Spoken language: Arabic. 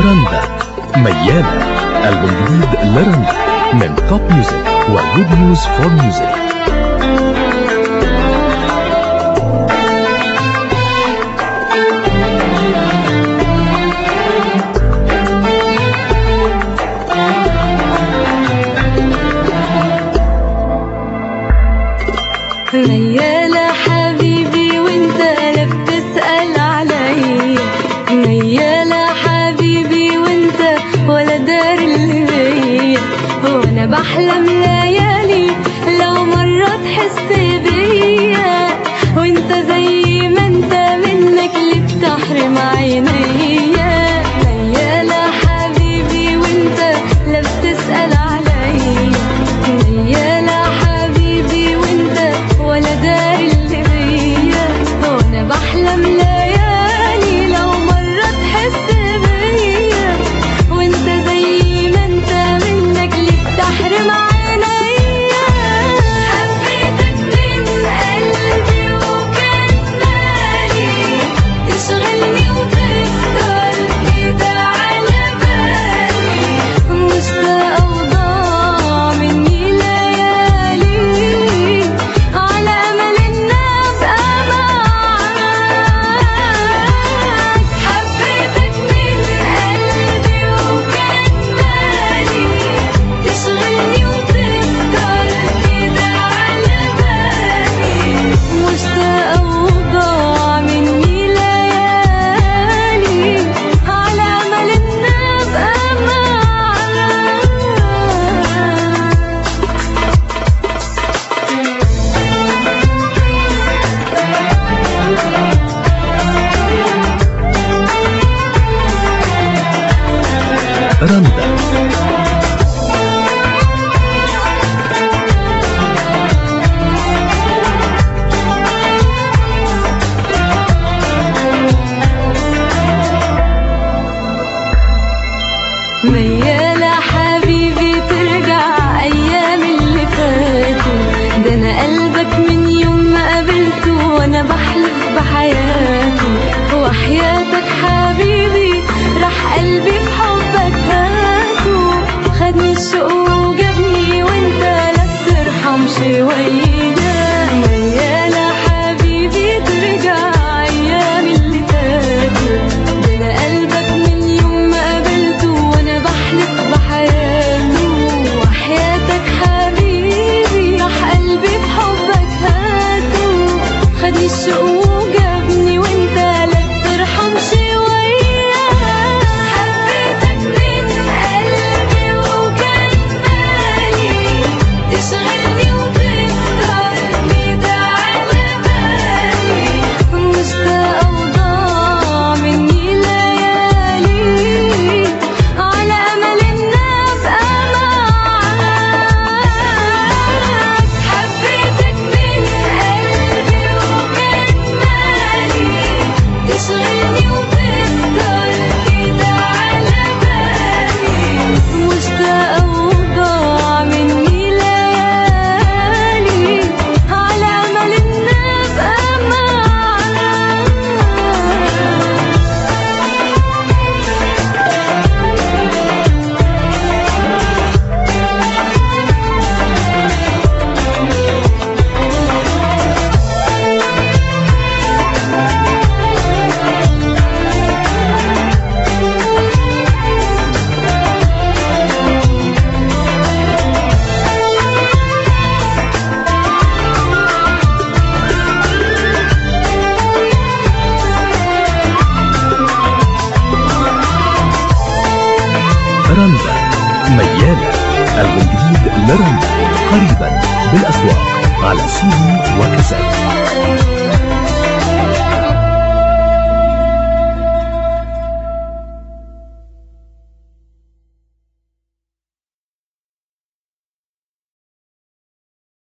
رندا ميالة، ألبوم جديد لرندا من توب ميوزك وجود نيوز فور ميوزك. ميالة حبيبي وانت لا بتسأل علي، ميالة حبيبي وانت ولا دار اللي بيا، وانا بحلم ليالي لو مرة تحس بيا، وانت زي ما انت منك اللي بتحرم عينيا. ميالة حبيبي وانت لا بتسأل علي، ميالة حبيبي وانت ولا داري اللي بيا، وانا بحلم ليالي لو مرة تحس بيا، وانت زي ما انت منك اللي بتحرم عينيا. حبيتك من قلبي وكان مالي تشغلني وتكتر كده على بالي، مشتاقة وضاع مني ليالي على أمل إن أبقى معاك. حبيتك من قلبي وكان مالي تشغلني وتكتر كده على بالي، مشتاقة وضاع مني ليالي على أمل إن أبقى معاك. رندا ميالة حبيبي ترجع أيام اللي فاتوا، ده أنا قلبك من يوم ما قابلته وأنا بحلف بحياتي، وحياتك حبيبي راح قلبي في حبك هاته، خدني الشوق وجابني وأنت لا بترحم شوية. ميالة حبيبي ترجع أيام اللي فاتوا، ده أنا قلبك من يوم ما قابلته وأنا بحلف بحياته، وحياتك حبيبي راح قلبي في حبك هاته، خدني الشوق وجابني وأنت لا بترحم شوية. حبيتك من قلبي وكان مالي تشغلني وتكتر كده على بالي، مشتاقة وضاع مني ليالي على أمل إن أبقى معاك. حبيتك من قلبي وكان مالي تشغلني وتكتر كده على بالي، مشتاقة وضاع مني ليالي على أمل إن أبقى معاك. رندا ميالة، ألبوم جديد لرندا قريبا بالأسواق على سوني وكاسات.